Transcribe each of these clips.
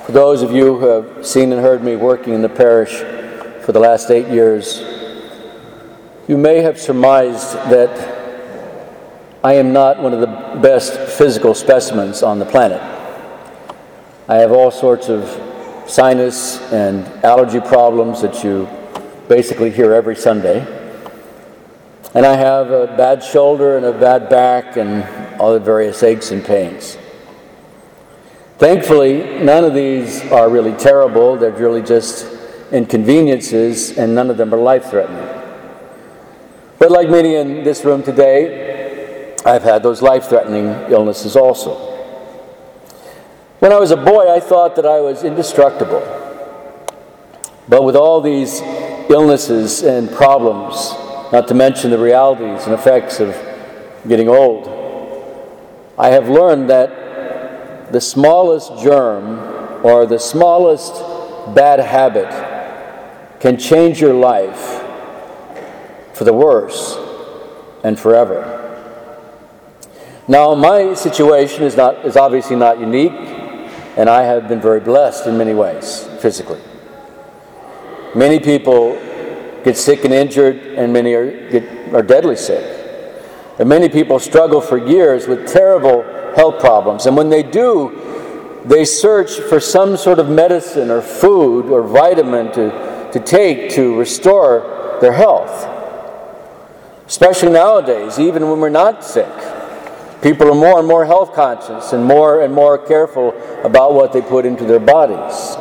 For those of you who have seen and heard me working in the parish for the last 8 years, you may have surmised that I am not one of the best physical specimens on the planet. I have all sorts of sinus and allergy problems that you basically hear every Sunday. And I have a bad shoulder and a bad back and all the various aches and pains. Thankfully, none of these are really terrible. They're really just inconveniences, and none of them are life-threatening. But like many in this room today, I've had those life-threatening illnesses also. When I was a boy, I thought that I was indestructible. But with all these illnesses and problems, not to mention the realities and effects of getting old, I have learned that the smallest germ or the smallest bad habit can change your life for the worse and forever. Now, my situation is obviously not unique, and I have been very blessed in many ways, physically. Many people get sick and injured, and many are deadly sick. And many people struggle for years with terrible health problems, and when they do, they search for some sort of medicine or food or vitamin to take to restore their health. Especially nowadays, even when we're not sick, people are more and more health conscious and more careful about what they put into their bodies.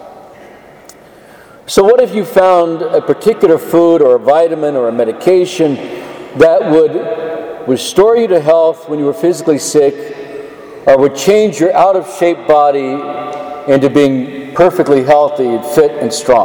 So what if you found a particular food or a vitamin or a medication that would restore you to health when you were physically sick, or would change your out-of-shape body into being perfectly healthy, fit, and strong?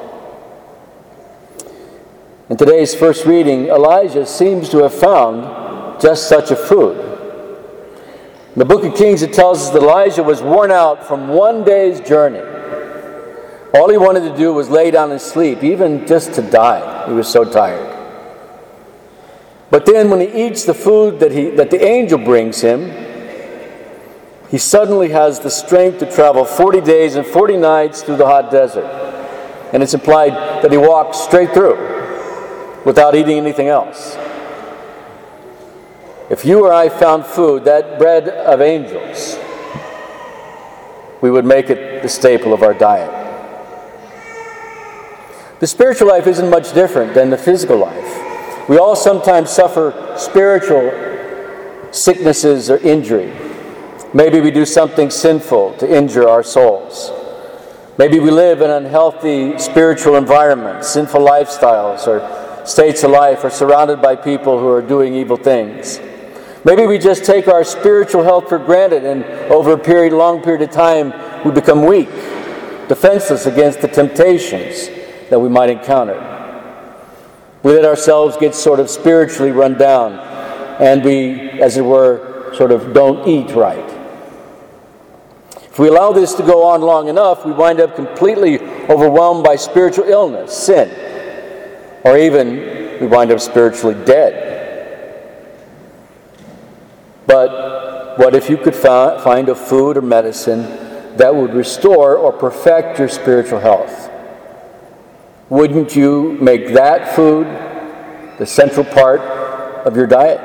In today's first reading, Elijah seems to have found just such a food. In the book of Kings, it tells us that Elijah was worn out from one day's journey. All he wanted to do was lay down and sleep, even just to die. He was so tired. But then when he eats the food that the angel brings him, he suddenly has the strength to travel 40 days and 40 nights through the hot desert. And it's implied that he walked straight through without eating anything else. If you or I found food, that bread of angels, we would make it the staple of our diet. The spiritual life isn't much different than the physical life. We all sometimes suffer spiritual sicknesses or injury. Maybe we do something sinful to injure our souls. Maybe we live in unhealthy spiritual environments, sinful lifestyles, or states of life, or surrounded by people who are doing evil things. Maybe we just take our spiritual health for granted, and over a long period of time, we become weak, defenseless against the temptations that we might encounter. We let ourselves get sort of spiritually run down, and we, as it were, sort of don't eat right. If we allow this to go on long enough, we wind up completely overwhelmed by spiritual illness, sin, or even we wind up spiritually dead. But what if you could find a food or medicine that would restore or perfect your spiritual health? Wouldn't you make that food the central part of your diet?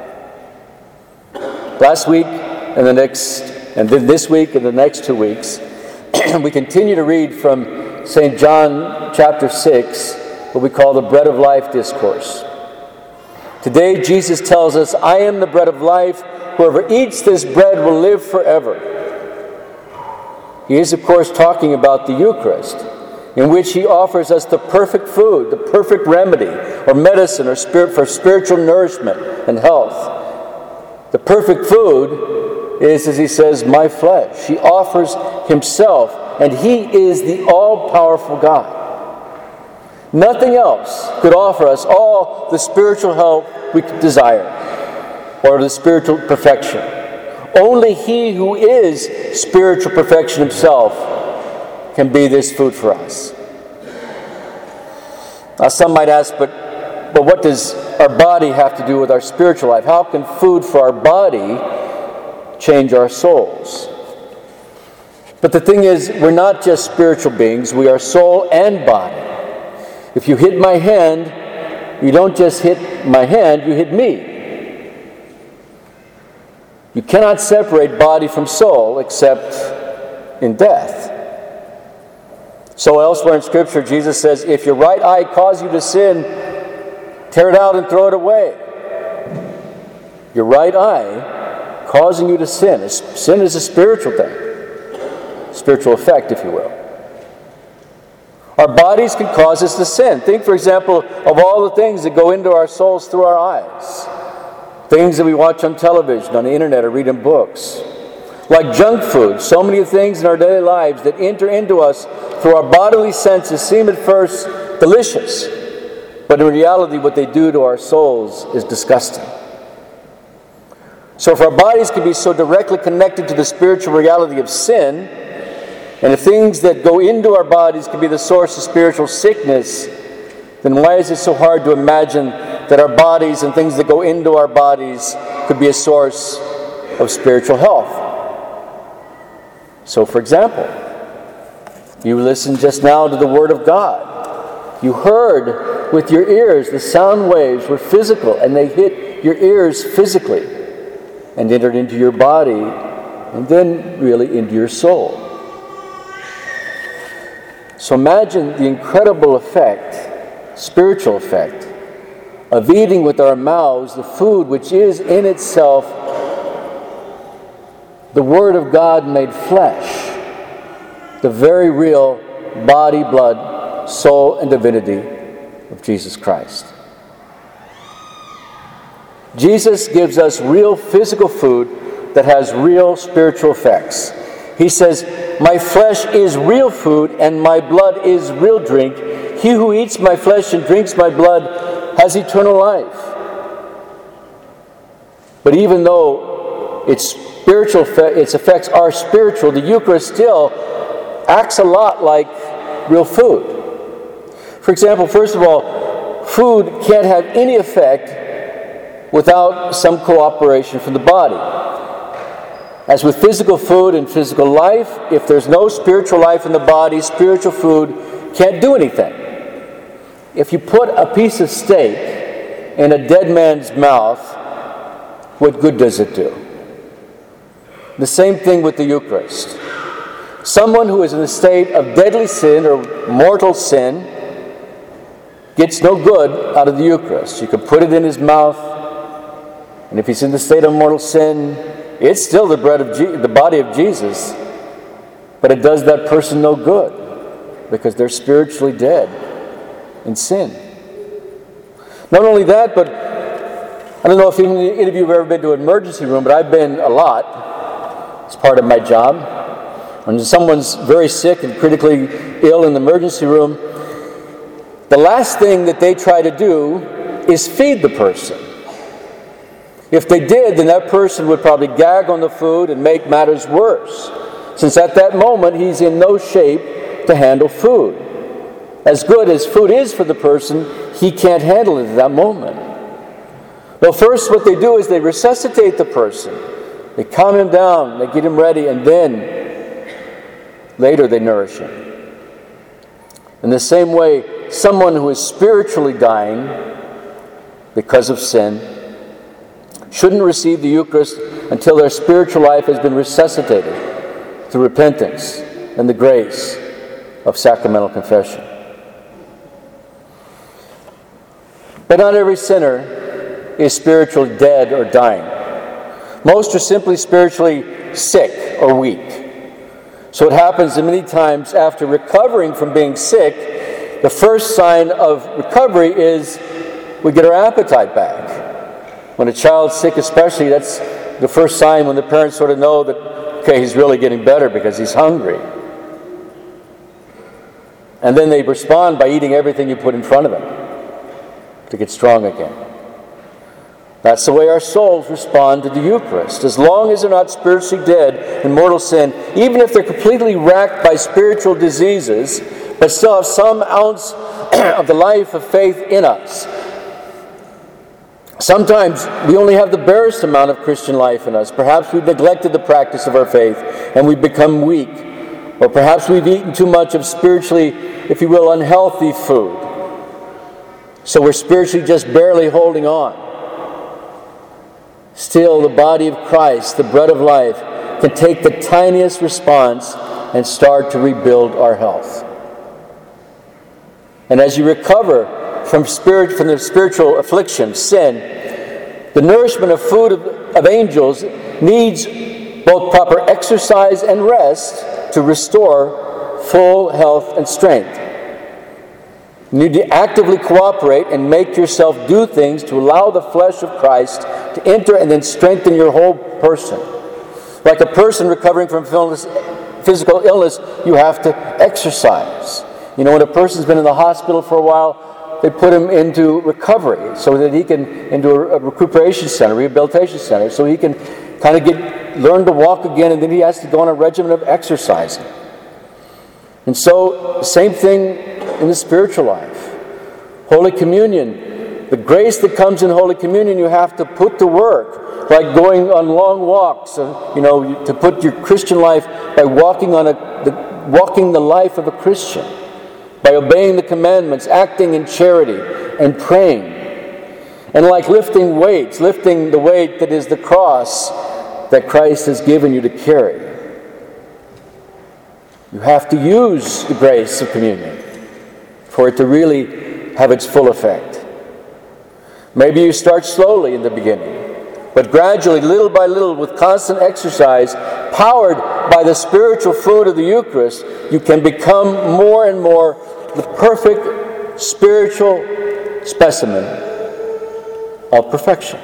Last week and then this week and the next 2 weeks, we continue to read from St. John chapter 6, what we call the Bread of Life discourse. Today, Jesus tells us, "I am the bread of life. Whoever eats this bread will live forever." He is, of course, talking about the Eucharist, in which he offers us the perfect food, the perfect remedy, or medicine, or for spiritual nourishment and health. The perfect food is, as he says, my flesh. He offers himself, and he is the all-powerful God. Nothing else could offer us all the spiritual health we desire, or the spiritual perfection. Only he who is spiritual perfection himself can be this food for us. Now, some might ask, but what does our body have to do with our spiritual life? How can food for our body change our souls? But the thing is, we're not just spiritual beings, we are soul and body. If you hit my hand, you don't just hit my hand, you hit me. You cannot separate body from soul except in death. So elsewhere in Scripture, Jesus says, if your right eye causes you to sin, tear it out and throw it away. Your right eye causing you to sin. Sin is a spiritual thing. Spiritual effect, if you will. Our bodies can cause us to sin. Think, for example, of all the things that go into our souls through our eyes. Things that we watch on television, on the internet, or read in books. Like junk food, so many things in our daily lives that enter into us through our bodily senses seem at first delicious. But in reality, what they do to our souls is disgusting. So if our bodies can be so directly connected to the spiritual reality of sin, and if things that go into our bodies can be the source of spiritual sickness, then why is it so hard to imagine that our bodies and things that go into our bodies could be a source of spiritual health? So, for example, you listened just now to the Word of God. You heard with your ears the sound waves were physical, and they hit your ears physically and entered into your body and then really into your soul. So imagine the incredible effect, spiritual effect, of eating with our mouths the food which is in itself the Word of God made flesh, the very real body, blood, soul, and divinity of Jesus Christ. Jesus gives us real physical food that has real spiritual effects. He says, my flesh is real food and my blood is real drink. He who eats my flesh and drinks my blood has eternal life. But even though its effects are spiritual, the Eucharist still acts a lot like real food. For example, first of all, food can't have any effect without some cooperation from the body. As with physical food and physical life, if there's no spiritual life in the body, spiritual food can't do anything. If you put a piece of steak in a dead man's mouth, what good does it do? The same thing with the Eucharist. Someone who is in a state of deadly sin or mortal sin gets no good out of the Eucharist. You can put it in his mouth, and if he's in the state of mortal sin, it's still the the body of Jesus, but it does that person no good because they're spiritually dead in sin. Not only that, but I don't know if any of you have ever been to an emergency room, but I've been a lot. It's part of my job. When someone's very sick and critically ill in the emergency room, the last thing that they try to do is feed the person. If they did, then that person would probably gag on the food and make matters worse, since at that moment he's in no shape to handle food. As good as food is for the person, he can't handle it at that moment. Well, first what they do is they resuscitate the person. They calm him down, they get him ready, and then later they nourish him. In the same way, someone who is spiritually dying because of sin shouldn't receive the Eucharist until their spiritual life has been resuscitated through repentance and the grace of sacramental confession. But not every sinner is spiritually dead or dying. Most are simply spiritually sick or weak. So it happens that many times after recovering from being sick, the first sign of recovery is we get our appetite back. When a child's sick especially, that's the first sign when the parents sort of know that, okay, he's really getting better because he's hungry. And then they respond by eating everything you put in front of them to get strong again. That's the way our souls respond to the Eucharist. As long as they're not spiritually dead in mortal sin, even if they're completely racked by spiritual diseases, but still have some ounce of the life of faith in us. Sometimes we only have the barest amount of Christian life in us. Perhaps we've neglected the practice of our faith and we've become weak Or perhaps we've eaten too much of spiritually, if you will, unhealthy food. So we're spiritually just barely holding on. Still, the body of Christ, the bread of life, can take the tiniest response and start to rebuild our health. And as you recover from the spiritual affliction, sin, the nourishment of food of angels needs both proper exercise and rest to restore full health and strength. You need to actively cooperate and make yourself do things to allow the flesh of Christ to enter and then strengthen your whole person. Like a person recovering from physical illness, you have to exercise. You know, when a person's been in the hospital for a while, they put him into recovery so that he can, into a recuperation center, rehabilitation center, so he can kind of learn to walk again, and then he has to go on a regimen of exercising. And so, same thing in the spiritual life. Holy Communion, the grace that comes in Holy Communion, you have to put to work, like going on long walks, to put your Christian life by walking the life of a Christian, by obeying the commandments, acting in charity, and praying. And like lifting weights, lifting the weight that is the cross that Christ has given you to carry. You have to use the grace of communion for it to really have its full effect. Maybe you start slowly in the beginning, but gradually, little by little, with constant exercise, powered by the spiritual food of the Eucharist, you can become more and more the perfect spiritual specimen of perfection.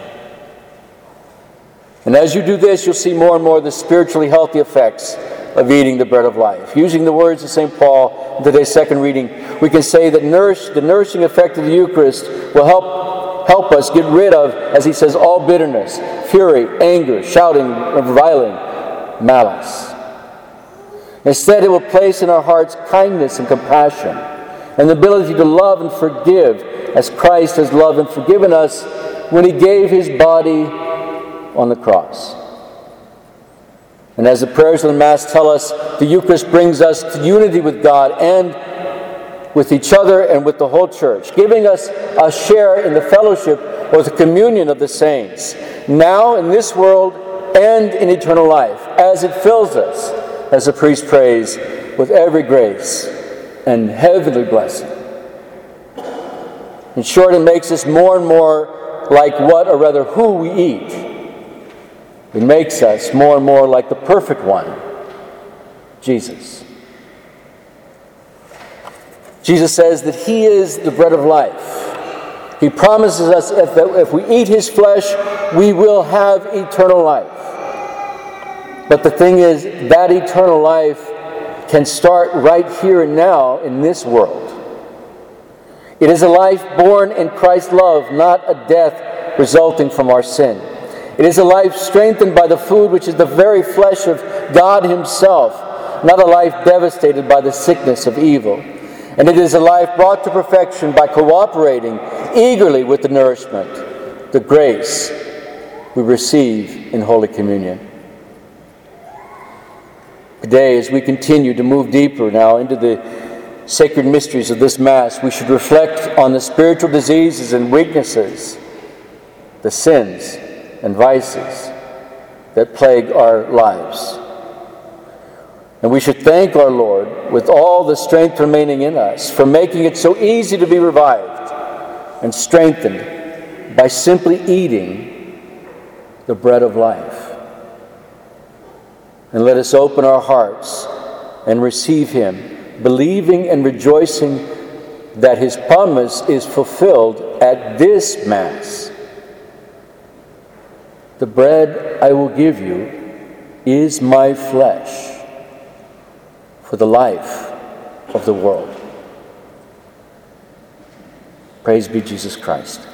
And as you do this, you'll see more and more the spiritually healthy effects of eating the bread of life. Using the words of St. Paul in today's second reading, we can say that the nourishing effect of the Eucharist will help us get rid of, as he says, all bitterness, fury, anger, shouting, reviling, malice. Instead, it will place in our hearts kindness and compassion and the ability to love and forgive as Christ has loved and forgiven us when he gave his body on the cross. And as the prayers of the Mass tell us, the Eucharist brings us to unity with God and with each other and with the whole Church, giving us a share in the fellowship or the communion of the saints, now in this world and in eternal life, as it fills us, as the priest prays, with every grace and heavenly blessing. In short, it makes us more and more like what, or rather who, we eat. It makes us more and more like the perfect one, Jesus. Jesus says that he is the bread of life. He promises us if we eat his flesh, we will have eternal life. But the thing is, that eternal life can start right here and now in this world. It is a life born in Christ's love, not a death resulting from our sin. It is a life strengthened by the food which is the very flesh of God himself, not a life devastated by the sickness of evil. And it is a life brought to perfection by cooperating eagerly with the nourishment, the grace we receive in Holy Communion. Today, as we continue to move deeper now into the sacred mysteries of this Mass, we should reflect on the spiritual diseases and weaknesses, the sins and vices that plague our lives. And we should thank our Lord with all the strength remaining in us for making it so easy to be revived and strengthened by simply eating the bread of life. And let us open our hearts and receive him, believing and rejoicing that his promise is fulfilled at this Mass. The bread I will give you is my flesh for the life of the world. Praise be Jesus Christ.